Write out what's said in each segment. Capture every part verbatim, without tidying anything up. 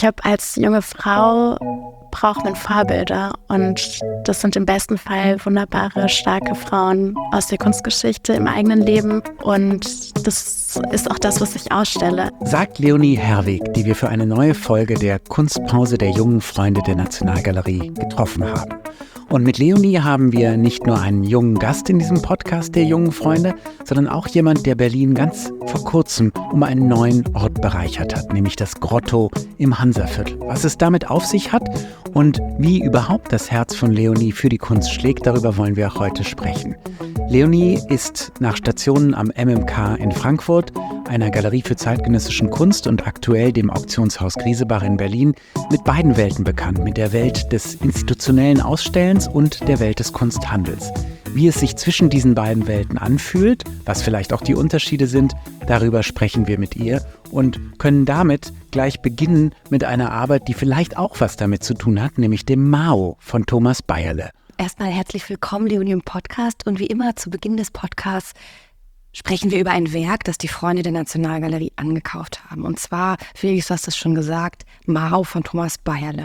glaube, als junge Frau braucht man Vorbilder und das sind im besten Fall wunderbare, starke Frauen aus der Kunstgeschichte im eigenen Leben und das ist auch das, was ich ausstelle. Sagt Leonie Herwegh, die wir für eine neue Folge der Kunstpause der jungen Freunde der Nationalgalerie getroffen haben. Und mit Leonie haben wir nicht nur einen jungen Gast in diesem Podcast der jungen Freunde, sondern auch jemand, der Berlin ganz vor kurzem um einen neuen Ort bereichert hat, nämlich das Grotto im Hansaviertel. Was es damit auf sich hat und wie überhaupt das Herz von Leonie für die Kunst schlägt, darüber wollen wir auch heute sprechen. Leonie ist nach Stationen am M M K in Frankfurt, einer Galerie für zeitgenössischen Kunst und aktuell dem Auktionshaus Griesebach in Berlin, mit beiden Welten bekannt, mit der Welt des institutionellen Ausstellens und der Welt des Kunsthandels. Wie es sich zwischen diesen beiden Welten anfühlt, was vielleicht auch die Unterschiede sind, darüber sprechen wir mit ihr und können damit gleich beginnen mit einer Arbeit, die vielleicht auch was damit zu tun hat, nämlich dem Mao von Thomas Beierle. Erstmal herzlich willkommen, Leonie, im Podcast. Und wie immer zu Beginn des Podcasts sprechen wir über ein Werk, das die Freunde der Nationalgalerie angekauft haben. Und zwar, Felix, du hast es schon gesagt, Mao von Thomas Beierle.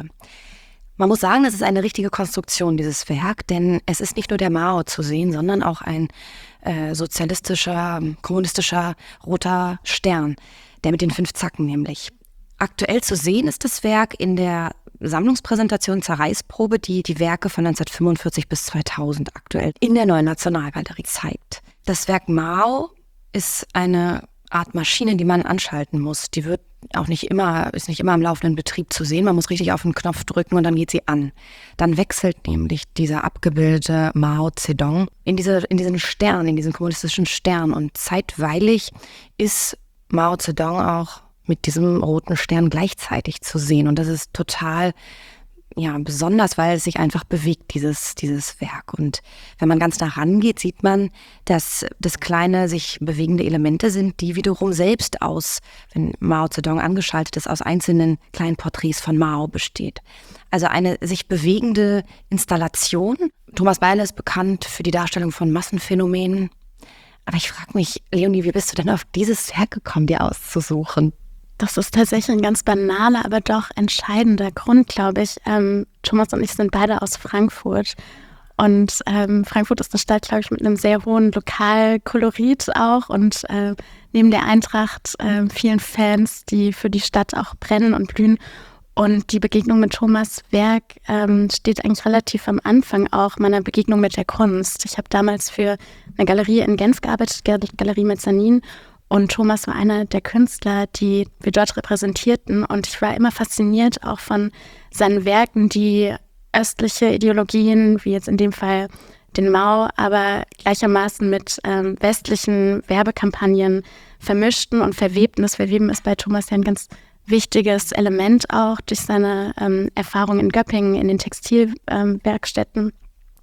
Man muss sagen, das ist eine richtige Konstruktion, dieses Werk, denn es ist nicht nur der Mao zu sehen, sondern auch ein äh, sozialistischer, kommunistischer roter Stern, der mit den fünf Zacken nämlich. Aktuell zu sehen ist das Werk in der Sammlungspräsentation Zerreißprobe, die die Werke von neunzehnhundertfünfundvierzig bis zweitausend aktuell in der Neuen Nationalgalerie zeigt. Das Werk Mao ist eine Art Maschine, die man anschalten muss. Die wird auch nicht immer, ist nicht immer im laufenden Betrieb zu sehen. Man muss richtig auf den Knopf drücken und dann geht sie an. Dann wechselt nämlich dieser abgebildete Mao Zedong in, diese, in diesen Stern, in diesen kommunistischen Stern. Und zeitweilig ist Mao Zedong auch mit diesem roten Stern gleichzeitig zu sehen. Und das ist total ja, besonders, weil es sich einfach bewegt, dieses, dieses Werk. Und wenn man ganz nah rangeht, sieht man, dass das kleine, sich bewegende Elemente sind, die wiederum selbst aus, wenn Mao Zedong angeschaltet ist, aus einzelnen kleinen Porträts von Mao besteht. Also eine sich bewegende Installation. Thomas Beierle ist bekannt für die Darstellung von Massenphänomenen. Aber ich frage mich, Leonie, wie bist du denn auf dieses Werk gekommen, dir auszusuchen? Das ist tatsächlich ein ganz banaler, aber doch entscheidender Grund, glaube ich. Ähm, Thomas und ich sind beide aus Frankfurt. Und ähm, Frankfurt ist eine Stadt, glaube ich, mit einem sehr hohen Lokalkolorit auch. Und äh, neben der Eintracht äh, vielen Fans, die für die Stadt auch brennen und blühen. Und die Begegnung mit Thomas' Werk ähm, steht eigentlich relativ am Anfang auch meiner Begegnung mit der Kunst. Ich habe damals für eine Galerie in Genf gearbeitet, Galerie Mezzanin. Und Thomas war einer der Künstler, die wir dort repräsentierten. Und ich war immer fasziniert auch von seinen Werken, die östliche Ideologien, wie jetzt in dem Fall den Mao, aber gleichermaßen mit ähm, westlichen Werbekampagnen vermischten und verwebten. Das Verweben ist bei Thomas ja ein ganz wichtiges Element auch durch seine ähm, Erfahrung in Göppingen, in den Textilwerkstätten. Ähm,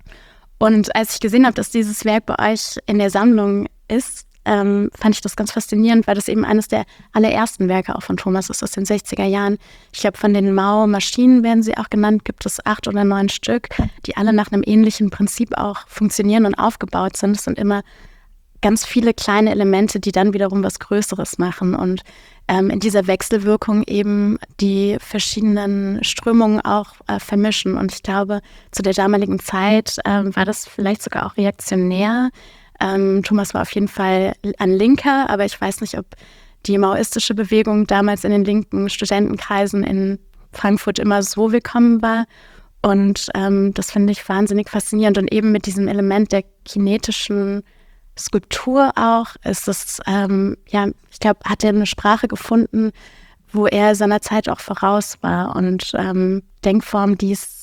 und als ich gesehen habe, dass dieses Werk bei euch in der Sammlung ist, Ähm, fand ich das ganz faszinierend, weil das eben eines der allerersten Werke auch von Thomas ist aus den sechziger Jahren. Ich glaube, von den Mao-Maschinen werden sie auch genannt, gibt es acht oder neun Stück, die alle nach einem ähnlichen Prinzip auch funktionieren und aufgebaut sind. Es sind immer ganz viele kleine Elemente, die dann wiederum was Größeres machen und ähm, in dieser Wechselwirkung eben die verschiedenen Strömungen auch äh, vermischen. Und ich glaube, zu der damaligen Zeit ähm, war das vielleicht sogar auch reaktionär. Ähm, Thomas war auf jeden Fall ein Linker, aber ich weiß nicht, ob die maoistische Bewegung damals in den linken Studentenkreisen in Frankfurt immer so willkommen war. Und ähm, das finde ich wahnsinnig faszinierend. Und eben mit diesem Element der kinetischen Skulptur auch ist es, ähm, ja, ich glaube, hat er eine Sprache gefunden, wo er seiner Zeit auch voraus war und ähm, Denkformen, die es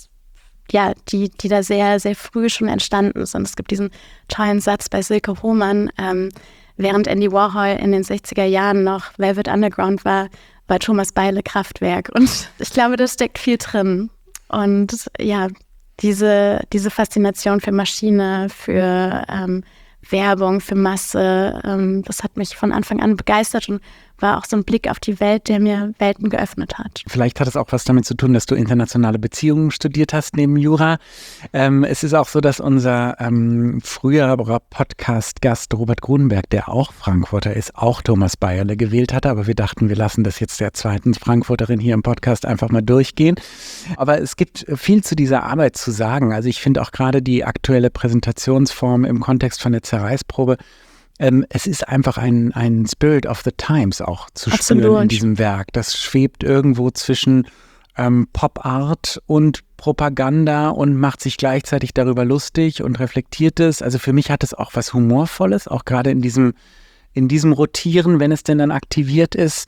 ja, die, die da sehr, sehr früh schon entstanden sind. Es gibt diesen tollen Satz bei Silke Hohmann, ähm, während Andy Warhol in den sechziger Jahren noch Velvet Underground war, war Thomas Beierle Kraftwerk. Und ich glaube, da steckt viel drin. Und ja, diese, diese Faszination für Maschine, für ähm, Werbung, für Masse, ähm, das hat mich von Anfang an begeistert und war auch so ein Blick auf die Welt, der mir Welten geöffnet hat. Vielleicht hat es auch was damit zu tun, dass du internationale Beziehungen studiert hast neben Jura. Ähm, es ist auch so, dass unser ähm, früherer Podcast-Gast Robert Grunenberg, der auch Frankfurter ist, auch Thomas Bayerle gewählt hatte. Aber wir dachten, wir lassen das jetzt der zweiten Frankfurterin hier im Podcast einfach mal durchgehen. Aber es gibt viel zu dieser Arbeit zu sagen. Also ich finde auch gerade die aktuelle Präsentationsform im Kontext von der Zerreißprobe, Ähm, es ist einfach ein, ein Spirit of the Times auch zu Absolut. spüren in diesem Werk. Das schwebt irgendwo zwischen ähm, Pop-Art und Propaganda und macht sich gleichzeitig darüber lustig und reflektiert es. Also für mich hat es auch was Humorvolles, auch gerade in diesem, in diesem Rotieren, wenn es denn dann aktiviert ist.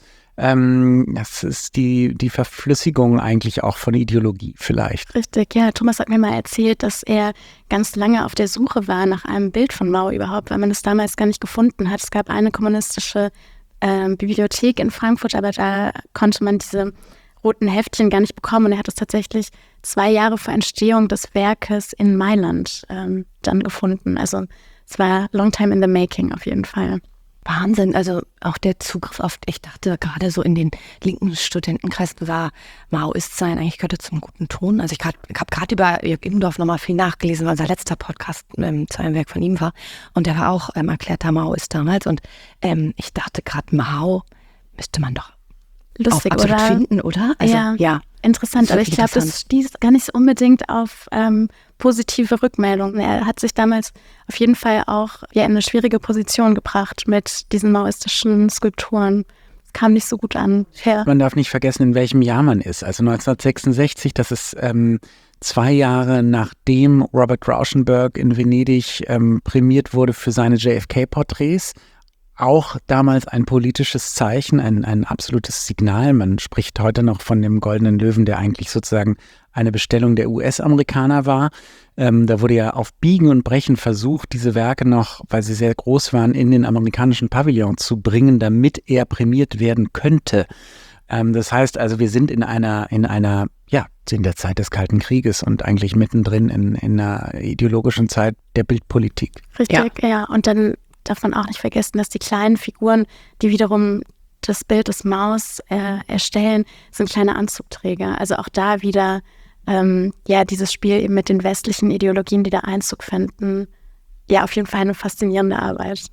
Ähm, das ist die, die Verflüssigung eigentlich auch von Ideologie vielleicht. Richtig, ja. Thomas hat mir mal erzählt, dass er ganz lange auf der Suche war nach einem Bild von Mao überhaupt, weil man es damals gar nicht gefunden hat. Es gab eine kommunistische äh, Bibliothek in Frankfurt, aber da konnte man diese roten Heftchen gar nicht bekommen. Und er hat es tatsächlich zwei Jahre vor Entstehung des Werkes in Mailand ähm, dann gefunden. Also es war long time in the making auf jeden Fall. Wahnsinn, also auch der Zugriff auf, ich dachte gerade so in den linken Studentenkreisen war Maoist-Sein eigentlich gehörte zum guten Ton. Also ich, ich habe gerade über Jörg Immendorf nochmal viel nachgelesen, weil unser letzter Podcast ähm, zu einem Werk von ihm war. Und der war auch ähm, erklärter Maoist damals. Und ähm, ich dachte gerade, Mao müsste man doch Lustig, auch absolut oder? finden, oder? Also, ja, ja. Interessant. Aber ich glaube, das stieß gar nicht so unbedingt auf ähm, positive Rückmeldungen. Er hat sich damals auf jeden Fall auch ja, in eine schwierige Position gebracht mit diesen maoistischen Skulpturen. Das kam nicht so gut an. Ja. Man darf nicht vergessen, in welchem Jahr man ist. Also neunzehnhundertsechsundsechzig, das ist ähm, zwei Jahre nachdem Robert Rauschenberg in Venedig ähm, prämiert wurde für seine J F K-Porträts. Auch damals ein politisches Zeichen, ein, ein absolutes Signal. Man spricht heute noch von dem Goldenen Löwen, der eigentlich sozusagen eine Bestellung der U S-Amerikaner war. Ähm, da wurde ja auf Biegen und Brechen versucht, diese Werke noch, weil sie sehr groß waren, in den amerikanischen Pavillon zu bringen, damit er prämiert werden könnte. Ähm, das heißt also, wir sind in einer, in einer, ja, in der Zeit des Kalten Krieges und eigentlich mittendrin in, in einer ideologischen Zeit der Bildpolitik. Richtig, ja. ja. Und dann darf man auch nicht vergessen, dass die kleinen Figuren, die wiederum das Bild des Maus äh, erstellen, sind kleine Anzugträger. Also auch da wieder ähm, ja dieses Spiel eben mit den westlichen Ideologien, die da Einzug finden. Ja, auf jeden Fall eine faszinierende Arbeit.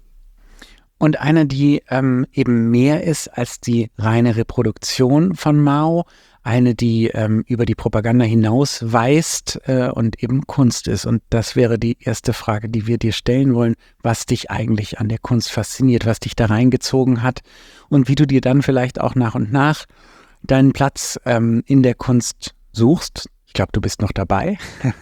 Und eine, die ähm, eben mehr ist als die reine Reproduktion von Mao, eine, die ähm, über die Propaganda hinaus weist äh, und eben Kunst ist. Und das wäre die erste Frage, die wir dir stellen wollen, was dich eigentlich an der Kunst fasziniert, was dich da reingezogen hat und wie du dir dann vielleicht auch nach und nach deinen Platz ähm, in der Kunst suchst. Ich glaube, du bist noch dabei.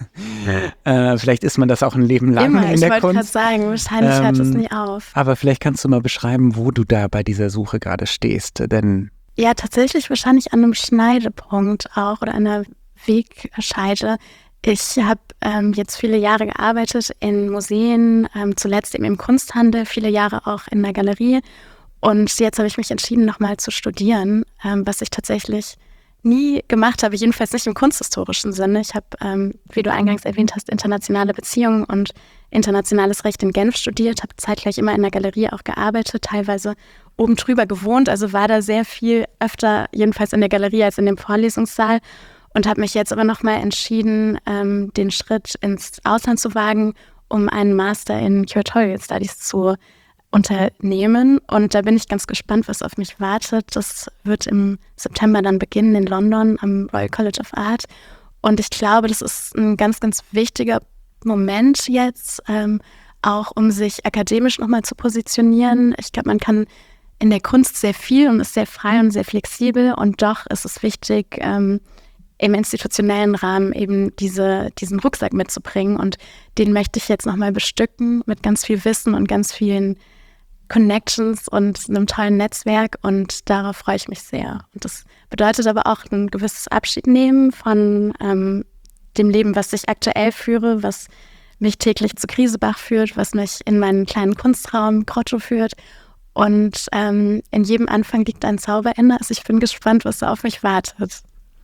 äh, vielleicht ist man das auch ein Leben lang Immer, in der Kunst. Ich wollte gerade sagen, wahrscheinlich ähm, hört es nie auf. Aber vielleicht kannst du mal beschreiben, wo du da bei dieser Suche gerade stehst, denn ja, tatsächlich wahrscheinlich an einem Schneidepunkt auch oder an einer Wegscheide. Ich habe ähm, jetzt viele Jahre gearbeitet in Museen, ähm, zuletzt eben im Kunsthandel, viele Jahre auch in der Galerie. Und jetzt habe ich mich entschieden, nochmal zu studieren, ähm, was ich tatsächlich nie gemacht habe, jedenfalls nicht im kunsthistorischen Sinne. Ich habe, ähm, wie du eingangs erwähnt hast, internationale Beziehungen und internationales Recht in Genf studiert, habe zeitgleich immer in der Galerie auch gearbeitet, teilweise oben drüber gewohnt, also war da sehr viel öfter, jedenfalls in der Galerie als in dem Vorlesungssaal und habe mich jetzt aber nochmal entschieden, ähm, den Schritt ins Ausland zu wagen, um einen Master in Curatorial Studies zu unternehmen. Und da bin ich ganz gespannt, was auf mich wartet. Das wird im September dann beginnen in London am Royal College of Art. Und ich glaube, das ist ein ganz, ganz wichtiger Moment jetzt, ähm, auch um sich akademisch nochmal zu positionieren. Ich glaube, man kann in der Kunst sehr viel und ist sehr frei und sehr flexibel. Und doch ist es wichtig, ähm, im institutionellen Rahmen eben diese, diesen Rucksack mitzubringen. Und den möchte ich jetzt nochmal bestücken mit ganz viel Wissen und ganz vielen Connections und einem tollen Netzwerk. Und darauf freue ich mich sehr. Und das bedeutet aber auch ein gewisses Abschied nehmen von ähm, dem Leben, was ich aktuell führe, was mich täglich zu Krisebach führt, was mich in meinen kleinen Kunstraum Grotto führt. Und ähm, in jedem Anfang liegt ein Zauberende. Also ich bin gespannt, was da auf mich wartet.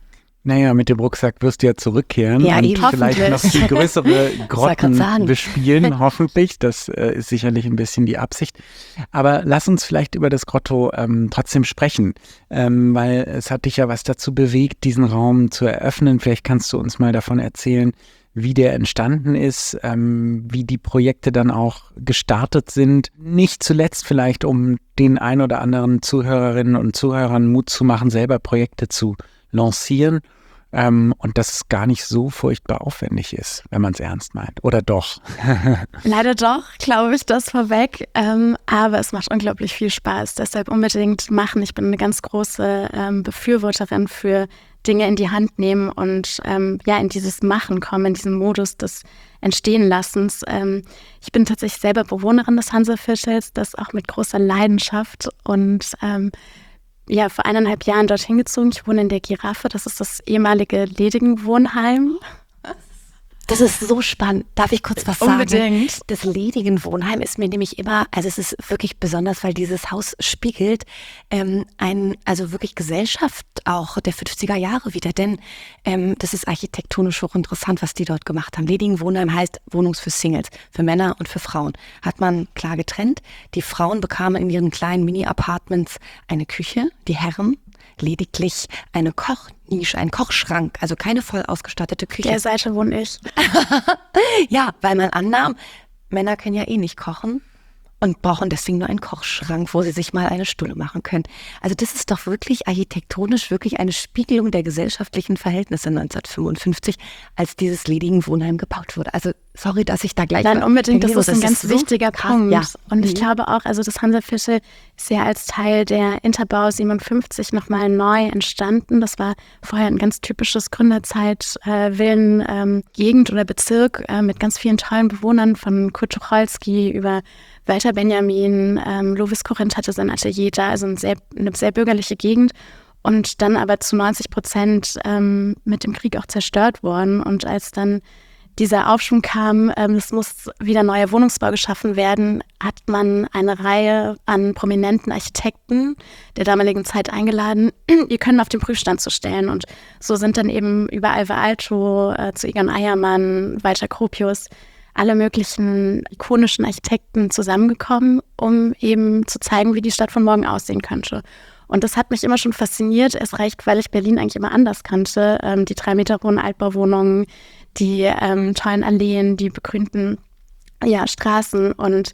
Naja, mit dem Rucksack wirst du ja zurückkehren ja, und eben, vielleicht noch viel größere Grotten bespielen, hoffentlich. Das äh, ist sicherlich ein bisschen die Absicht. Aber lass uns vielleicht über das Grotto ähm, trotzdem sprechen, ähm, weil es hat dich ja was dazu bewegt, diesen Raum zu eröffnen. Vielleicht kannst du uns mal davon erzählen, wie der entstanden ist, ähm, wie die Projekte dann auch gestartet sind. Nicht zuletzt vielleicht, um den ein oder anderen Zuhörerinnen und Zuhörern Mut zu machen, selber Projekte zu lancieren. Ähm, und dass es gar nicht so furchtbar aufwendig ist, wenn man es ernst meint. Oder doch? Leider doch, glaube ich, das vorweg. Ähm, aber es macht unglaublich viel Spaß. Deshalb unbedingt machen. Ich bin eine ganz große ähm, Befürworterin für Dinge in die Hand nehmen und ähm, ja in dieses Machen kommen, in diesen Modus des Entstehenlassens. Ähm, ich bin tatsächlich selber Bewohnerin des Hansaviertels, das auch mit großer Leidenschaft und ähm, ja, vor eineinhalb Jahren dorthin gezogen. Ich wohne in der Giraffe, das ist das ehemalige Ledigen-Wohnheim. Das ist so spannend. Darf ich kurz was sagen? Unbedingt. Das Ledigen-Wohnheim ist mir nämlich immer, also es ist wirklich besonders, weil dieses Haus spiegelt ähm, ein, also wirklich Gesellschaft auch der fünfziger Jahre wieder, denn ähm, das ist architektonisch hochinteressant, was die dort gemacht haben. Ledigen-Wohnheim heißt Wohnungs für Singles, für Männer und für Frauen. Hat man klar getrennt. Die Frauen bekamen in ihren kleinen Mini-Apartments eine Küche, die Herren lediglich eine Kochnische, einen Kochschrank, also keine voll ausgestattete Küche. Der Seite wohne ich. Ja, weil man annahm, Männer können ja eh nicht kochen und brauchen deswegen nur einen Kochschrank, wo sie sich mal eine Stulle machen können. Also das ist doch wirklich architektonisch wirklich eine Spiegelung der gesellschaftlichen Verhältnisse neunzehnhundertfünfundfünfzig, als dieses Ledigen-Wohnheim gebaut wurde. Also sorry, dass ich da gleich... Nein, unbedingt, das ist ein ganz so wichtiger krass, Punkt. ja. Und ich Mhm. glaube auch, also das Hansaviertel ist ja als Teil der Interbau siebenundfünfzig nochmal neu entstanden. Das war vorher ein ganz typisches Gründerzeit-Villen-Gegend oder Bezirk äh, mit ganz vielen tollen Bewohnern, von Kurt Tucholsky über Walter Benjamin. Ähm, Lovis Corinth hatte sein Atelier da, also ein sehr, eine sehr bürgerliche Gegend. Und dann aber zu neunzig Prozent ähm, mit dem Krieg auch zerstört worden. Und als dann dieser Aufschwung kam, ähm, es muss wieder neuer Wohnungsbau geschaffen werden, hat man eine Reihe an prominenten Architekten der damaligen Zeit eingeladen, ihr Können auf den Prüfstand zu stellen. Und so sind dann eben über Alvar Aalto äh, zu Egon Eiermann, Walter Gropius, alle möglichen ikonischen Architekten zusammengekommen, um eben zu zeigen, wie die Stadt von morgen aussehen könnte. Und das hat mich immer schon fasziniert, erst recht, weil ich Berlin eigentlich immer anders kannte. Ähm, die drei Meter hohen Altbauwohnungen, die ähm, tollen Alleen, die begrünten ja, Straßen. Und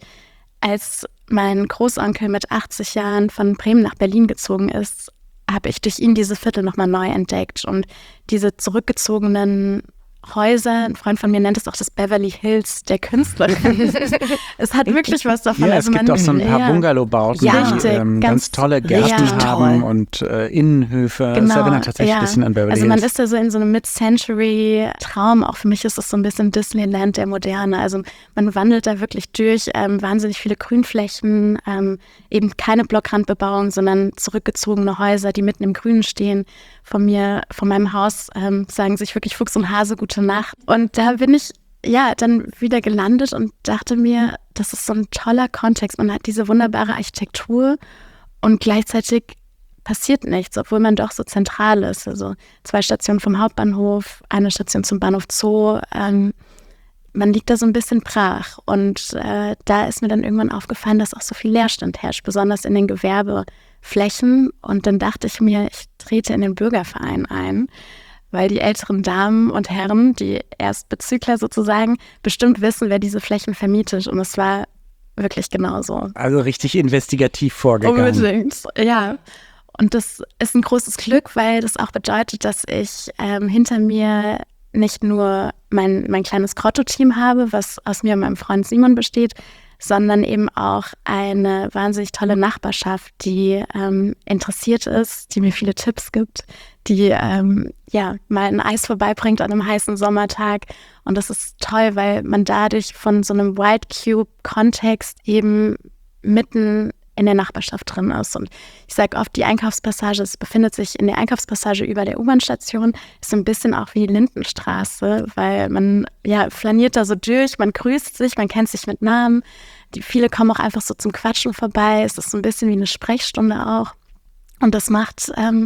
als mein Großonkel mit achtzig Jahren von Bremen nach Berlin gezogen ist, habe ich durch ihn diese Viertel nochmal neu entdeckt. Und diese zurückgezogenen Häuser, ein Freund von mir nennt es auch das Beverly Hills der Künstlerin. Es hat wirklich was davon. Ja, also es gibt man, auch so ein paar ja, Bungalow-Bauten, ja, die ähm, ganz, ganz tolle Gärten ja, haben toll. und äh, Innenhöfe. Genau, das erinnert tatsächlich ja. ein bisschen an Beverly Also Hills. man ist da so in so einem Mid-Century-Traum. Auch für mich ist das so ein bisschen Disneyland der Moderne. Also man wandelt da wirklich durch, ähm, wahnsinnig viele Grünflächen, ähm, eben keine Blockrandbebauung, sondern zurückgezogene Häuser, die mitten im Grünen stehen. Von mir, von meinem Haus ähm, sagen sich wirklich Fuchs und Hase gute Nacht. Und da bin ich ja dann wieder gelandet und dachte mir, das ist so ein toller Kontext. Man hat diese wunderbare Architektur und gleichzeitig passiert nichts, obwohl man doch so zentral ist. Also zwei Stationen vom Hauptbahnhof, eine Station zum Bahnhof Zoo. Ähm, man liegt da so ein bisschen brach. Und äh, da ist mir dann irgendwann aufgefallen, dass auch so viel Leerstand herrscht, besonders in den Gewerbeflächen. Und dann dachte ich mir, ich trete in den Bürgerverein ein, weil die älteren Damen und Herren, die Erstbezügler sozusagen, bestimmt wissen, wer diese Flächen vermietet. Und es war wirklich genauso. Also richtig investigativ vorgegangen. Unbedingt, ja. Und das ist ein großes Glück, weil das auch bedeutet, dass ich ähm, hinter mir nicht nur mein, mein kleines Grotto-Team habe, was aus mir und meinem Freund Simon besteht, sondern eben auch eine wahnsinnig tolle Nachbarschaft, die ähm, interessiert ist, die mir viele Tipps gibt, die ähm, ja mal ein Eis vorbeibringt an einem heißen Sommertag. Und das ist toll, weil man dadurch von so einem White Cube-Kontext eben mitten in der Nachbarschaft drin ist. Und ich sage oft, die Einkaufspassage, es befindet sich in der Einkaufspassage über der U-Bahn-Station, ist so ein bisschen auch wie die Lindenstraße, weil man ja flaniert da so durch, man grüßt sich, man kennt sich mit Namen. Die, viele kommen auch einfach so zum Quatschen vorbei. Es ist so ein bisschen wie eine Sprechstunde auch. Und das macht ähm,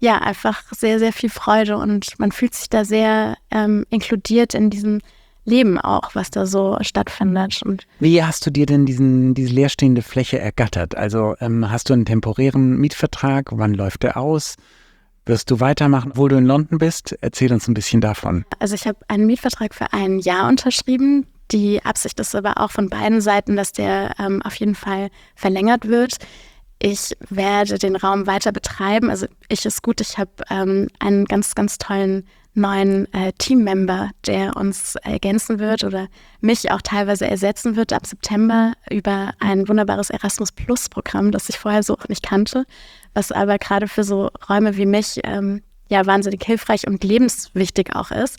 ja, einfach sehr, sehr viel Freude und man fühlt sich da sehr ähm, inkludiert in diesem Leben auch, was da so stattfindet. Und wie hast du dir denn diesen, diese leerstehende Fläche ergattert? Also ähm, hast du einen temporären Mietvertrag? Wann läuft der aus? Wirst du weitermachen, obwohl du in London bist? Erzähl uns ein bisschen davon. Also ich habe einen Mietvertrag für ein Jahr unterschrieben. Die Absicht ist aber auch von beiden Seiten, dass der ähm, auf jeden Fall verlängert wird. Ich werde den Raum weiter betreiben. Also ich ist gut, ich habe ähm, einen ganz, ganz tollen neuen äh, Teammember, der uns ergänzen wird oder mich auch teilweise ersetzen wird ab September über ein wunderbares Erasmus-Plus-Programm, das ich vorher so auch nicht kannte, was aber gerade für so Räume wie mich ähm, ja wahnsinnig hilfreich und lebenswichtig auch ist.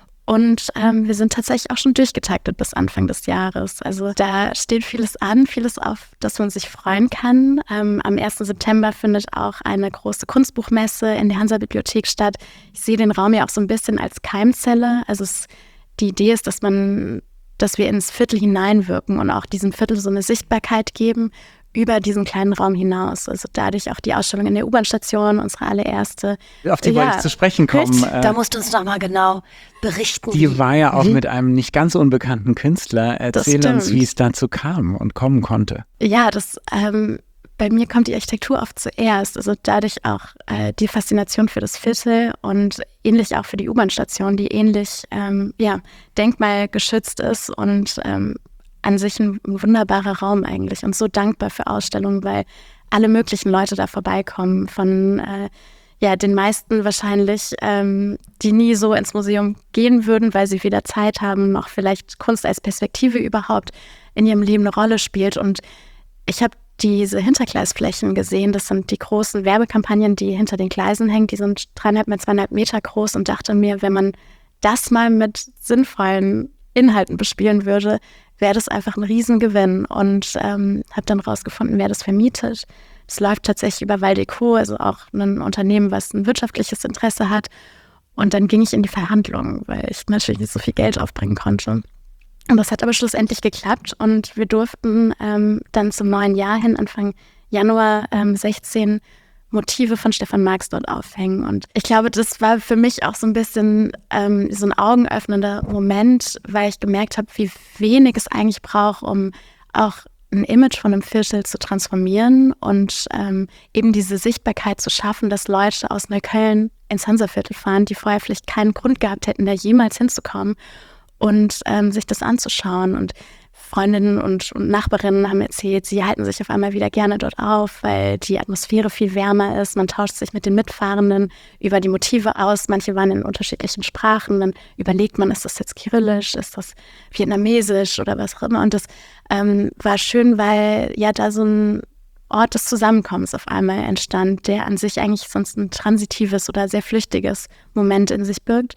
Und ähm, wir sind tatsächlich auch schon durchgetaktet bis Anfang des Jahres. Also da steht vieles an, vieles auf, dass man sich freuen kann. Ähm, am ersten September findet auch eine große Kunstbuchmesse in der Hansa-Bibliothek statt. Ich sehe den Raum ja auch so ein bisschen als Keimzelle. Also es, die Idee ist, dass man, dass wir ins Viertel hineinwirken und auch diesem Viertel so eine Sichtbarkeit geben über diesen kleinen Raum hinaus. Also dadurch auch die Ausstellung in der U-Bahn-Station, unsere allererste. Auf die ja, wollte ich zu sprechen kommen. Da musst du uns noch mal genau berichten. Die war ja auch mhm. mit einem nicht ganz unbekannten Künstler. Erzähl uns, wie es dazu kam und kommen konnte. Ja, das ähm, bei mir kommt die Architektur oft zuerst. Also dadurch auch äh, die Faszination für das Viertel und ähnlich auch für die U-Bahn-Station, die ähnlich ähm, ja, denkmalgeschützt ist und ähm, an sich ein wunderbarer Raum eigentlich und so dankbar für Ausstellungen, weil alle möglichen Leute da vorbeikommen, von äh, ja, den meisten wahrscheinlich, ähm, die nie so ins Museum gehen würden, weil sie weder Zeit haben, noch vielleicht Kunst als Perspektive überhaupt in ihrem Leben eine Rolle spielt. Und ich habe diese Hintergleisflächen gesehen, das sind die großen Werbekampagnen, die hinter den Gleisen hängen, die sind dreieinhalb mal zweieinhalb Meter groß und dachte mir, wenn man das mal mit sinnvollen Inhalten bespielen würde, wäre das einfach ein Riesengewinn und ähm, habe dann rausgefunden, wer das vermietet. Es läuft tatsächlich über Valdeco, also auch ein Unternehmen, was ein wirtschaftliches Interesse hat. Und dann ging ich in die Verhandlungen, weil ich natürlich nicht so viel Geld aufbringen konnte. Und das hat aber schlussendlich geklappt und wir durften ähm, dann zum neuen Jahr hin, Anfang Januar ähm, sechzehn Motive von Stefan Marx dort aufhängen. Und ich glaube, das war für mich auch so ein bisschen ähm, so ein augenöffnender Moment, weil ich gemerkt habe, wie wenig es eigentlich braucht, um auch ein Image von einem Viertel zu transformieren und ähm, eben diese Sichtbarkeit zu schaffen, dass Leute aus Neukölln ins Hansaviertel fahren, die vorher vielleicht keinen Grund gehabt hätten, da jemals hinzukommen und ähm, sich das anzuschauen. Und Freundinnen und, und Nachbarinnen haben erzählt, sie halten sich auf einmal wieder gerne dort auf, weil die Atmosphäre viel wärmer ist. Man tauscht sich mit den Mitfahrenden über die Motive aus. Manche waren in unterschiedlichen Sprachen. Dann überlegt man, ist das jetzt Kyrillisch, ist das Vietnamesisch oder was auch immer. Und das ähm, war schön, weil ja da so ein Ort des Zusammenkommens auf einmal entstand, der an sich eigentlich sonst ein transitives oder sehr flüchtiges Moment in sich birgt.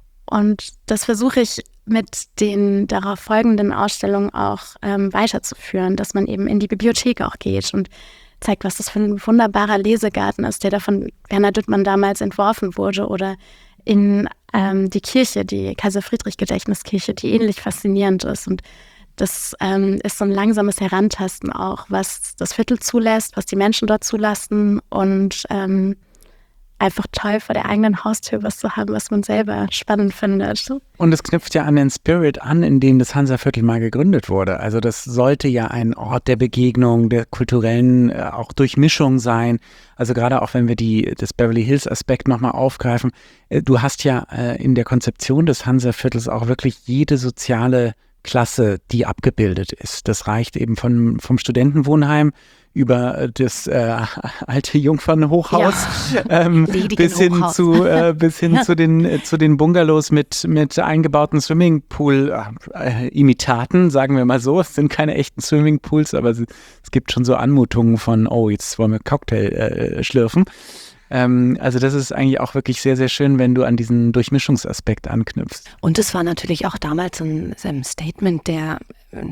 Und das versuche ich mit den darauf folgenden Ausstellungen auch ähm, weiterzuführen, dass man eben in die Bibliothek auch geht und zeigt, was das für ein wunderbarer Lesegarten ist, der da von Werner Düttmann damals entworfen wurde, oder in ähm, die Kirche, die Kaiser-Friedrich-Gedächtniskirche, die ähnlich faszinierend ist. Und das ähm, ist so ein langsames Herantasten auch, was das Viertel zulässt, was die Menschen dort zulassen und ähm, einfach toll, vor der eigenen Haustür was zu haben, was man selber spannend findet. Und es knüpft ja an den Spirit an, in dem das Hansaviertel mal gegründet wurde. Also das sollte ja ein Ort der Begegnung, der kulturellen äh, auch Durchmischung sein. Also gerade auch wenn wir die, das Beverly Hills Aspekt nochmal aufgreifen. Äh, du hast ja äh, in der Konzeption des Hansaviertels auch wirklich jede soziale Klasse, die abgebildet ist. Das reicht eben von, vom Studentenwohnheim über das äh, alte Jungfernhochhaus ja. ähm, bis hin Hochhaus. zu äh, bis hin ja. zu den äh, zu den Bungalows mit mit eingebauten Swimmingpool-Imitaten, äh, sagen wir mal so. Es sind keine echten Swimmingpools, aber es, es gibt schon so Anmutungen von, oh, jetzt wollen wir Cocktail äh, schlürfen. Ähm, also das ist eigentlich auch wirklich sehr, sehr schön, wenn du an diesen Durchmischungsaspekt anknüpfst. Und es war natürlich auch damals ein, ein Statement der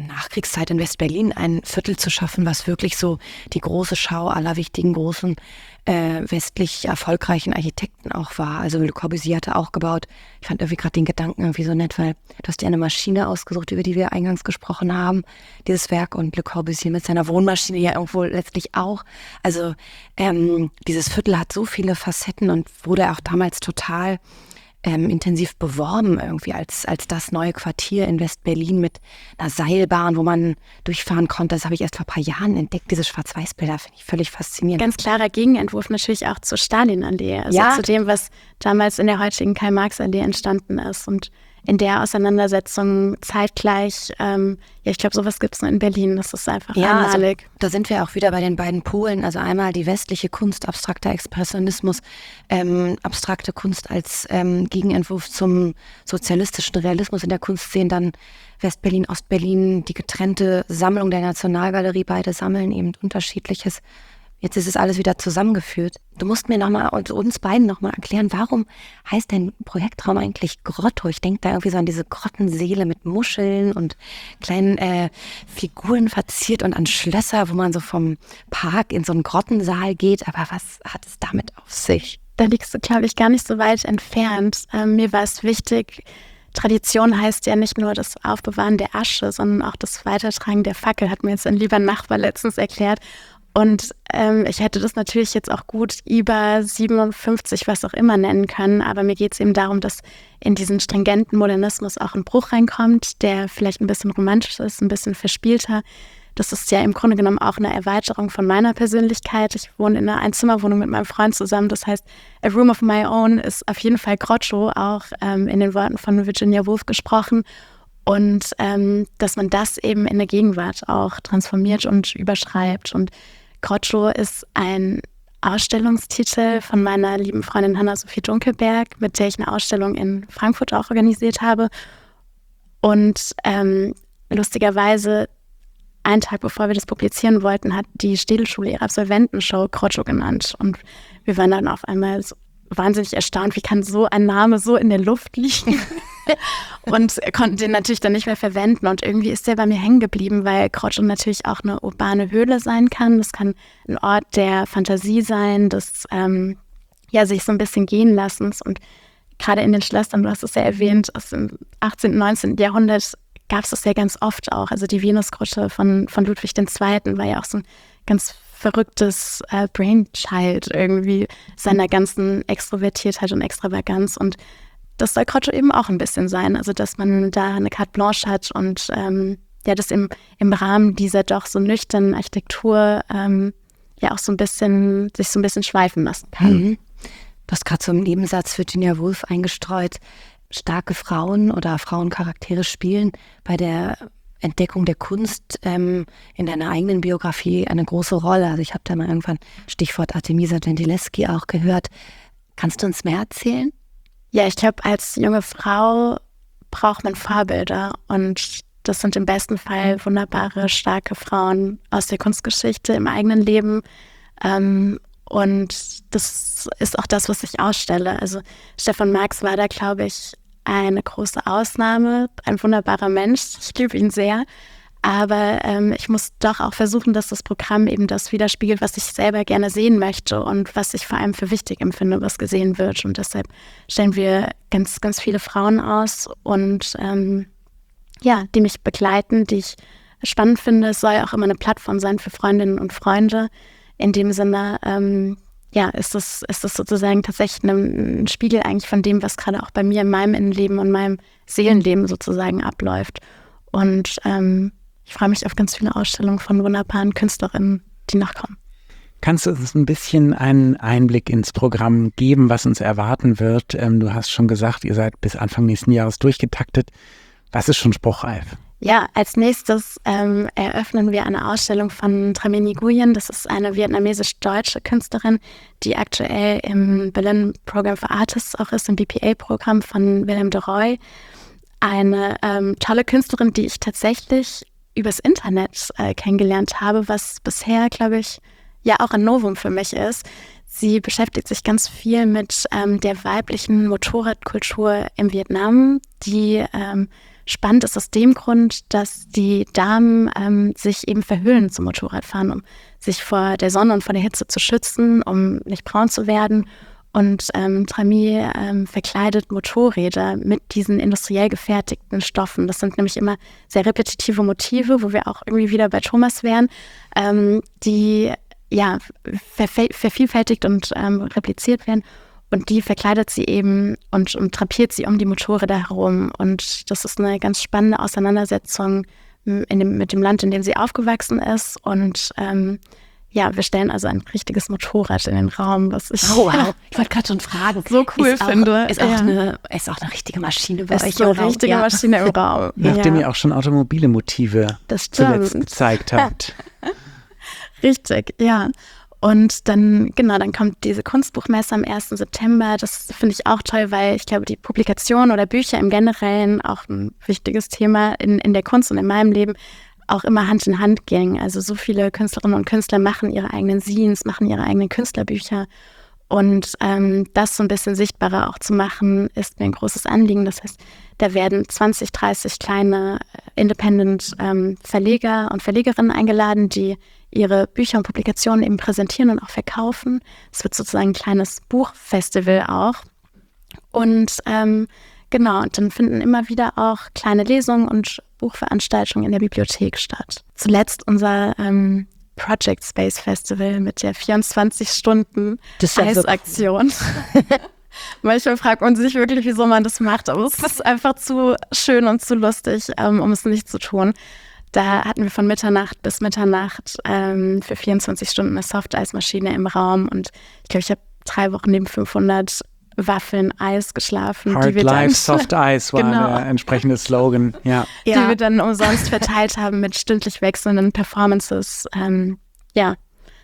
Nachkriegszeit in West-Berlin, ein Viertel zu schaffen, was wirklich so die große Schau aller wichtigen großen äh, westlich erfolgreichen Architekten auch war. Also Le Corbusier hatte auch gebaut. Ich fand irgendwie gerade den Gedanken irgendwie so nett, weil du hast dir eine Maschine ausgesucht, über die wir eingangs gesprochen haben, dieses Werk, und Le Corbusier mit seiner Wohnmaschine ja irgendwo letztlich auch. Also ähm, dieses Viertel hat so viele Facetten und wurde auch damals total Ähm, intensiv beworben irgendwie als, als das neue Quartier in West-Berlin mit einer Seilbahn, wo man durchfahren konnte. Das habe ich erst vor ein paar Jahren entdeckt, diese Schwarz-Weiß-Bilder, finde ich völlig faszinierend. Ganz klarer Gegenentwurf natürlich auch zur Stalinallee, also ja. zu dem, was damals in der heutigen Karl-Marx-Allee entstanden ist. Und in der Auseinandersetzung zeitgleich, ähm, ja, ich glaube, sowas gibt es nur in Berlin, das ist einfach ja, einmalig. Also, da sind wir auch wieder bei den beiden Polen, also einmal die westliche Kunst, abstrakter Expressionismus, ähm, abstrakte Kunst als ähm, Gegenentwurf zum sozialistischen Realismus in der Kunstszene, dann West-Berlin, Ost-Berlin, die getrennte Sammlung der Nationalgalerie, beide sammeln eben Unterschiedliches. Jetzt ist es alles wieder zusammengeführt. Du musst mir nochmal und uns beiden nochmal erklären, warum heißt dein Projektraum eigentlich Grotto? Ich denke da irgendwie so an diese Grottenseele mit Muscheln und kleinen äh, Figuren verziert und an Schlösser, wo man so vom Park in so einen Grottensaal geht. Aber was hat es damit auf sich? Da liegst du, glaube ich, gar nicht so weit entfernt. Ähm, mir war es wichtig, Tradition heißt ja nicht nur das Aufbewahren der Asche, sondern auch das Weitertragen der Fackel, hat mir jetzt ein lieber Nachbar letztens erklärt. Und ähm, ich hätte das natürlich jetzt auch gut über siebenundfünfzig, was auch immer nennen können, aber mir geht es eben darum, dass in diesen stringenten Modernismus auch ein Bruch reinkommt, der vielleicht ein bisschen romantisch ist, ein bisschen verspielter. Das ist ja im Grunde genommen auch eine Erweiterung von meiner Persönlichkeit. Ich wohne in einer Einzimmerwohnung mit meinem Freund zusammen. Das heißt, A Room of My Own ist auf jeden Fall Grotto, auch ähm, in den Worten von Virginia Woolf gesprochen. Und ähm, dass man das eben in der Gegenwart auch transformiert und überschreibt. Und Grotto ist ein Ausstellungstitel von meiner lieben Freundin Hanna-Sophie Dunkelberg, mit der ich eine Ausstellung in Frankfurt auch organisiert habe. Und ähm, lustigerweise, einen Tag bevor wir das publizieren wollten, hat die Städelschule ihre Absolventenshow Grotto genannt. Und wir waren dann auf einmal so wahnsinnig erstaunt, wie kann so ein Name so in der Luft liegen? Und konnten den natürlich dann nicht mehr verwenden. Und irgendwie ist der bei mir hängen geblieben, weil Grotto natürlich auch eine urbane Höhle sein kann. Das kann ein Ort der Fantasie sein, des ähm, ja, sich so ein bisschen gehen lassens. Und gerade in den Schlössern, du hast es ja erwähnt, aus dem achtzehnten, neunzehnten Jahrhundert gab es das ja ganz oft auch. Also die Venusgrotte von, von Ludwig der Zweite war ja auch so ein ganz verrücktes äh, Brainchild irgendwie seiner ganzen Extrovertiertheit und Extravaganz. Und das soll Grotto eben auch ein bisschen sein. Also dass man da eine Carte Blanche hat und ähm, ja, das im, im Rahmen dieser doch so nüchternen Architektur ähm, ja auch so ein bisschen, sich so ein bisschen schweifen lassen kann. Mhm. Du hast gerade so im Nebensatz Virginia Woolf eingestreut, starke Frauen oder Frauencharaktere spielen bei der Entdeckung der Kunst ähm, in deiner eigenen Biografie eine große Rolle. Also ich habe da mal irgendwann Stichwort Artemisia Gentileschi auch gehört. Kannst du uns mehr erzählen? Ja, ich glaube, als junge Frau braucht man Vorbilder und das sind im besten Fall wunderbare, starke Frauen aus der Kunstgeschichte im eigenen Leben. Ähm, und das ist auch das, was ich ausstelle. Also Stefan Marx war da, glaube ich, eine große Ausnahme, ein wunderbarer Mensch. Ich liebe ihn sehr. Aber ähm, ich muss doch auch versuchen, dass das Programm eben das widerspiegelt, was ich selber gerne sehen möchte und was ich vor allem für wichtig empfinde, was gesehen wird. Und deshalb stellen wir ganz, ganz viele Frauen aus und ähm, ja, die mich begleiten, die ich spannend finde. Es soll ja auch immer eine Plattform sein für Freundinnen und Freunde. In dem Sinne, ähm, ja, ist das, ist das sozusagen tatsächlich ein, ein Spiegel eigentlich von dem, was gerade auch bei mir in meinem Innenleben und meinem Seelenleben sozusagen abläuft. Und ähm, ich freue mich auf ganz viele Ausstellungen von wunderbaren Künstlerinnen, die nachkommen. Kannst du uns ein bisschen einen Einblick ins Programm geben, was uns erwarten wird? Ähm, du hast schon gesagt, ihr seid bis Anfang nächsten Jahres durchgetaktet. Was ist schon spruchreif? Ja, als nächstes ähm, eröffnen wir eine Ausstellung von Trame Nguyen. Das ist eine vietnamesisch-deutsche Künstlerin, die aktuell im Berlin Program for Artists auch ist, im B P A-Programm von Willem de Rooij. Eine ähm, tolle Künstlerin, die ich tatsächlich übers Internet äh, kennengelernt habe, was bisher, glaube ich, ja auch ein Novum für mich ist. Sie beschäftigt sich ganz viel mit ähm, der weiblichen Motorradkultur in Vietnam, die ähm, spannend ist aus dem Grund, dass die Damen ähm, sich eben verhüllen zum Motorradfahren, um sich vor der Sonne und vor der Hitze zu schützen, um nicht braun zu werden. Und ähm, Trami ähm, verkleidet Motorräder mit diesen industriell gefertigten Stoffen. Das sind nämlich immer sehr repetitive Motive, wo wir auch irgendwie wieder bei Thomas wären, ähm, die ja verfe- vervielfältigt und ähm, repliziert werden. Und die verkleidet sie eben und, und drapiert sie um die Motorräder herum. Und das ist eine ganz spannende Auseinandersetzung in dem, mit dem Land, in dem sie aufgewachsen ist. Und ähm, ja, wir stellen also ein richtiges Motorrad in den Raum, was ich oh, wow. Ich wollte gerade schon fragen. So cool ist finde. Auch, ist, auch ja. eine, ist auch eine richtige Maschine bei ist euch so im eine Raum. richtige Ja. Maschine im Raum. Nachdem ja. ihr auch schon automobile Motive Das zuletzt stimmt. gezeigt habt. Richtig, ja. Und dann, genau, dann kommt diese Kunstbuchmesse am ersten September. Das finde ich auch toll, weil ich glaube, die Publikation oder Bücher im Generellen, auch ein wichtiges Thema in, in der Kunst und in meinem Leben, auch immer Hand in Hand ging. Also so viele Künstlerinnen und Künstler machen ihre eigenen Zines, machen ihre eigenen Künstlerbücher. Und ähm, das so ein bisschen sichtbarer auch zu machen, ist mir ein großes Anliegen. Das heißt, da werden zwanzig, dreißig kleine Independent ähm, Verleger und Verlegerinnen eingeladen, die ihre Bücher und Publikationen eben präsentieren und auch verkaufen. Es wird sozusagen ein kleines Buchfestival auch. Und ähm, genau, und dann finden immer wieder auch kleine Lesungen und Buchveranstaltungen in der Bibliothek statt. Zuletzt unser ähm, Project Space Festival mit der vierundzwanzig Stunden Eisaktion. Manchmal fragt man sich wirklich, wieso man das macht, aber es ist einfach zu schön und zu lustig, ähm, um es nicht zu tun. Da hatten wir von Mitternacht bis Mitternacht ähm, für vierundzwanzig Stunden eine Softeismaschine im Raum und ich glaube, ich habe drei Wochen neben fünfhundert Waffeln Eis geschlafen. Hard die wir Life, dann, Soft Ice war genau. der entsprechende Slogan. Ja. Die Ja. wir dann umsonst verteilt haben mit stündlich wechselnden Performances. Ähm, ja,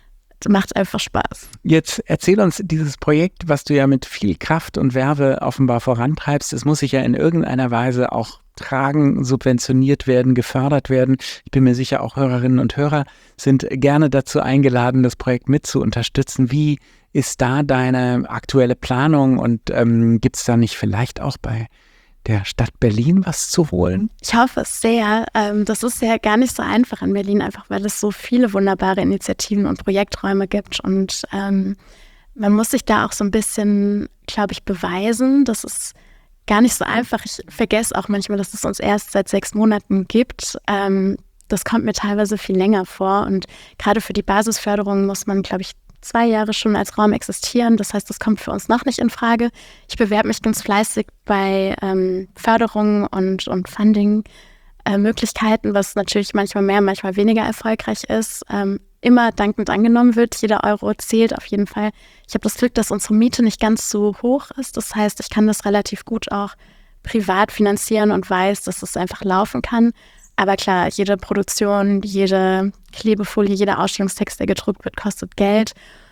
macht einfach Spaß. Jetzt erzähl uns dieses Projekt, was du ja mit viel Kraft und Werbe offenbar vorantreibst. Es muss sich ja in irgendeiner Weise auch tragen, subventioniert werden, gefördert werden. Ich bin mir sicher, auch Hörerinnen und Hörer sind gerne dazu eingeladen, das Projekt mit zu unterstützen. Wie ist da deine aktuelle Planung und ähm, gibt es da nicht vielleicht auch bei der Stadt Berlin was zu holen? Ich hoffe es sehr. Ähm, das ist ja gar nicht so einfach in Berlin, einfach weil es so viele wunderbare Initiativen und Projekträume gibt. Und ähm, man muss sich da auch so ein bisschen, glaube ich, beweisen. Das ist gar nicht so einfach. Ich vergesse auch manchmal, dass es uns erst seit sechs Monaten gibt. Ähm, das kommt mir teilweise viel länger vor. Und gerade für die Basisförderung muss man, glaube ich, zwei Jahre schon als Raum existieren. Das heißt, das kommt für uns noch nicht in Frage. Ich bewerbe mich ganz fleißig bei ähm, Förderungen und, und Funding-Möglichkeiten, äh, was natürlich manchmal mehr, manchmal weniger erfolgreich ist. Ähm, immer dankend angenommen wird. Jeder Euro zählt auf jeden Fall. Ich habe das Glück, dass unsere Miete nicht ganz so hoch ist. Das heißt, ich kann das relativ gut auch privat finanzieren und weiß, dass es einfach laufen kann. Aber klar, jede Produktion, jede Klebefolie, jeder Ausstellungstext, der gedruckt wird, kostet Geld.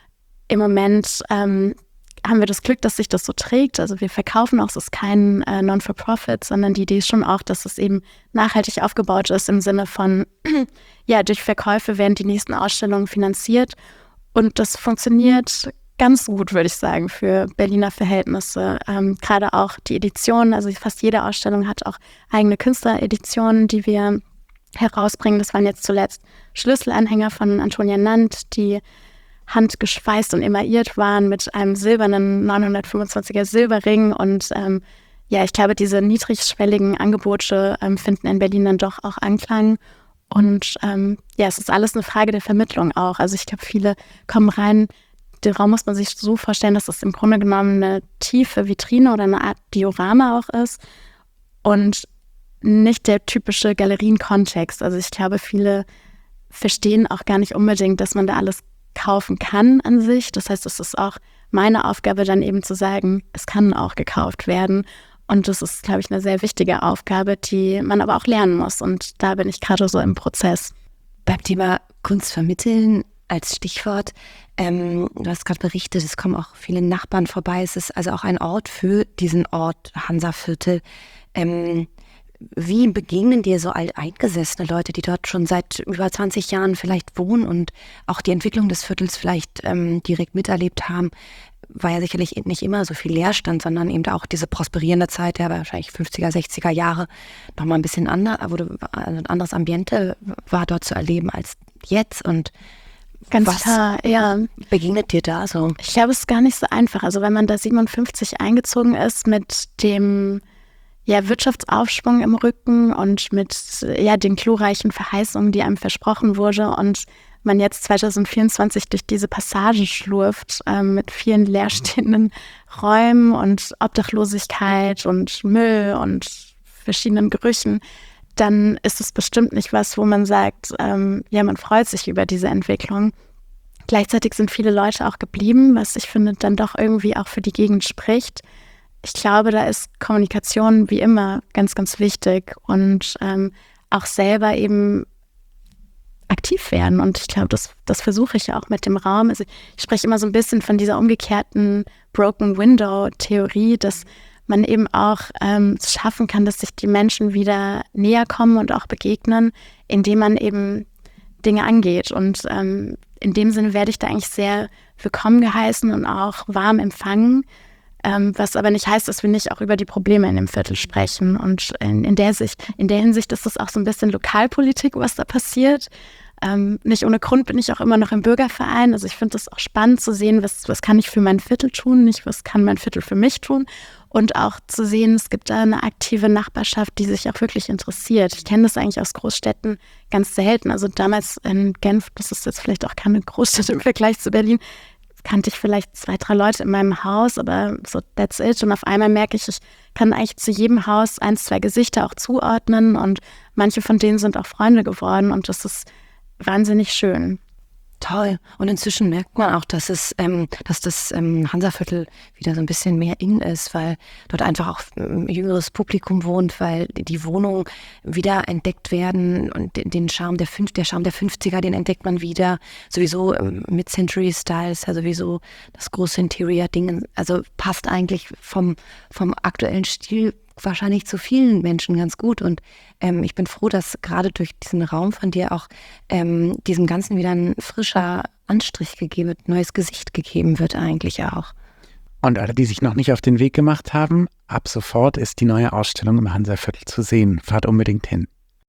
Im Moment ähm, haben wir das Glück, dass sich das so trägt. Also wir verkaufen auch, es ist kein äh, Non-for-Profit, sondern die Idee ist schon auch, dass es eben nachhaltig aufgebaut ist im Sinne von, ja, durch Verkäufe werden die nächsten Ausstellungen finanziert. Und das funktioniert ganz gut, würde ich sagen, für Berliner Verhältnisse. Ähm, gerade auch die Editionen, also fast jede Ausstellung hat auch eigene Künstlereditionen, die wir herausbringen. Das waren jetzt zuletzt Schlüsselanhänger von Antonia Nandt, die handgeschweißt und emailliert waren mit einem silbernen neunhundertfünfundzwanziger Silberring. Und ähm, ja, ich glaube, diese niedrigschwelligen Angebote ähm, finden in Berlin dann doch auch Anklang. Und ähm, ja, es ist alles eine Frage der Vermittlung auch. Also ich glaube, viele kommen rein. Den Raum muss man sich so vorstellen, dass es im Grunde genommen eine tiefe Vitrine oder eine Art Diorama auch ist und nicht der typische Galerienkontext. Also ich glaube, viele verstehen auch gar nicht unbedingt, dass man da alles kaufen kann an sich. Das heißt, es ist auch meine Aufgabe, dann eben zu sagen, es kann auch gekauft werden. Und das ist, glaube ich, eine sehr wichtige Aufgabe, die man aber auch lernen muss. Und da bin ich gerade so im Prozess. Beim Thema Kunst vermitteln als Stichwort, ähm, du hast gerade berichtet, es kommen auch viele Nachbarn vorbei. Es ist also auch ein Ort für diesen Ort Hansaviertel. Ähm, Wie begegnen dir so alteingesessene Leute, die dort schon seit über zwanzig Jahren vielleicht wohnen und auch die Entwicklung des Viertels vielleicht ähm, direkt miterlebt haben? War ja sicherlich nicht immer so viel Leerstand, sondern eben auch diese prosperierende Zeit der wahrscheinlich fünfziger, sechziger Jahre nochmal ein bisschen anders, wurde ein anderes Ambiente war dort zu erleben als jetzt. Und Ganz was klar, ja. begegnet dir da so? Ich glaube, es ist gar nicht so einfach. Also wenn man da siebenundfünfzig eingezogen ist mit dem ja, Wirtschaftsaufschwung im Rücken und mit ja, den glorreichen Verheißungen, die einem versprochen wurde und man jetzt zwanzig vierundzwanzig durch diese Passage schlurft ähm, mit vielen leerstehenden Räumen und Obdachlosigkeit und Müll und verschiedenen Gerüchen, dann ist es bestimmt nicht was, wo man sagt, ähm, ja, man freut sich über diese Entwicklung. Gleichzeitig sind viele Leute auch geblieben, was ich finde dann doch irgendwie auch für die Gegend spricht. Ich glaube, da ist Kommunikation wie immer ganz, ganz wichtig und ähm, auch selber eben aktiv werden. Und ich glaube, das, das versuche ich ja auch mit dem Raum. Also ich spreche immer so ein bisschen von dieser umgekehrten Broken Window-Theorie, dass man eben auch ähm, schaffen kann, dass sich die Menschen wieder näher kommen und auch begegnen, indem man eben Dinge angeht. Und ähm, in dem Sinne werde ich da eigentlich sehr willkommen geheißen und auch warm empfangen, ähm, was aber nicht heißt, dass wir nicht auch über die Probleme in dem Viertel sprechen. Und in, in, der, Sicht, in der Hinsicht ist das auch so ein bisschen Lokalpolitik, was da passiert. Ähm, nicht ohne Grund bin ich auch immer noch im Bürgerverein. Also ich finde das auch spannend zu sehen, was, was kann ich für mein Viertel tun, nicht was kann mein Viertel für mich tun. Und auch zu sehen, es gibt da eine aktive Nachbarschaft, die sich auch wirklich interessiert. Ich kenne das eigentlich aus Großstädten ganz selten. Also damals in Genf, das ist jetzt vielleicht auch keine Großstadt im Vergleich zu Berlin, kannte ich vielleicht zwei, drei Leute in meinem Haus, aber so that's it. Und auf einmal merke ich, ich kann eigentlich zu jedem Haus ein, zwei Gesichter auch zuordnen und manche von denen sind auch Freunde geworden und das ist wahnsinnig schön. Toll. Und inzwischen merkt man auch, dass es, ähm, dass das ähm, Hansaviertel wieder so ein bisschen mehr in ist, weil dort einfach auch ähm, jüngeres Publikum wohnt, weil die Wohnungen wieder entdeckt werden und den Charme der fünf, der Charme der fünfziger, den entdeckt man wieder. Sowieso ähm, mit Century Style ist ja sowieso das große Interior-Ding. Also passt eigentlich vom, vom aktuellen Stil wahrscheinlich zu vielen Menschen ganz gut. Und ähm, ich bin froh, dass gerade durch diesen Raum von dir auch ähm, diesem Ganzen wieder ein frischer Anstrich gegeben wird, neues Gesicht gegeben wird eigentlich auch. Und alle, die sich noch nicht auf den Weg gemacht haben, ab sofort ist die neue Ausstellung im Hansaviertel zu sehen. Fahrt unbedingt hin.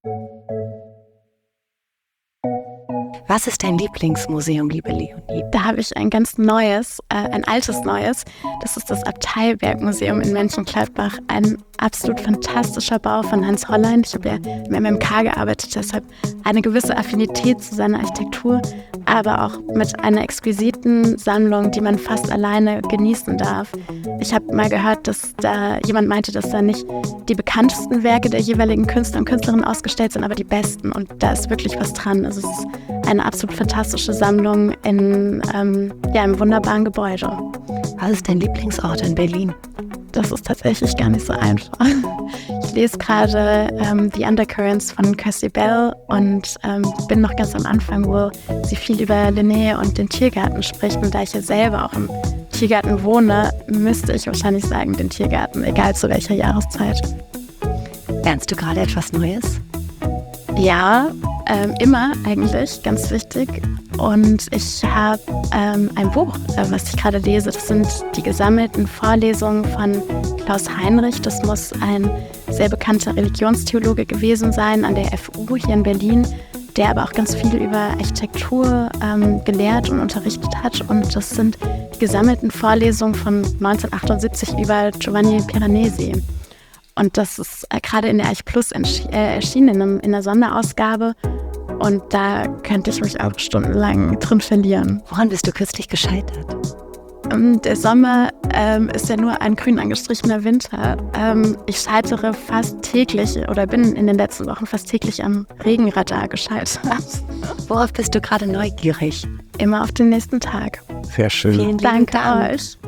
Was ist dein Lieblingsmuseum, liebe Leonie? Da habe ich ein ganz neues, äh, ein altes neues. Das ist das Abteiberg-Museum in Mönchengladbach. Ein absolut fantastischer Bau von Hans Hollein. Ich habe ja im M M K gearbeitet, deshalb eine gewisse Affinität zu seiner Architektur, aber auch mit einer exquisiten Sammlung, die man fast alleine genießen darf. Ich habe mal gehört, dass da jemand meinte, dass da nicht die bekanntesten Werke der jeweiligen Künstler und Künstlerinnen ausgestellt sind, aber die besten. Und da ist wirklich was dran. Also es ist eine absolut fantastische Sammlung in ähm, ja, einem wunderbaren Gebäude. Was ist dein Lieblingsort in Berlin? Das ist tatsächlich gar nicht so einfach. Ich lese gerade ähm, The Undercurrents von Kirsty Bell und ähm, bin noch ganz am Anfang, wo sie viel über Linné und den Tiergarten spricht. Und da ich ja selber auch im Tiergarten wohne, müsste ich wahrscheinlich sagen, den Tiergarten, egal zu welcher Jahreszeit. Lernst du gerade etwas Neues? Ja, ähm, immer eigentlich, ganz wichtig. Und ich habe ähm, ein Buch, äh, was ich gerade lese. Das sind die gesammelten Vorlesungen von Klaus Heinrich. Das muss ein sehr bekannter Religionstheologe gewesen sein an der F U hier in Berlin, der aber auch ganz viel über Architektur ähm, gelehrt und unterrichtet hat. Und das sind die gesammelten Vorlesungen von neunzehnhundertachtundsiebzig über Giovanni Piranesi. Und das ist äh, gerade in der Arch Plus entschi- äh, erschienen, in, einem, in einer Sonderausgabe. Und da könnte ich mich auch stundenlang drin verlieren. Woran bist du kürzlich gescheitert? Ähm, der Sommer ähm, ist ja nur ein grün angestrichener Winter. Ähm, ich scheitere fast täglich oder bin in den letzten Wochen fast täglich am Regenradar gescheitert. Worauf bist du gerade neugierig? Immer auf den nächsten Tag. Sehr schön. Vielen lieben Danke Dank. euch.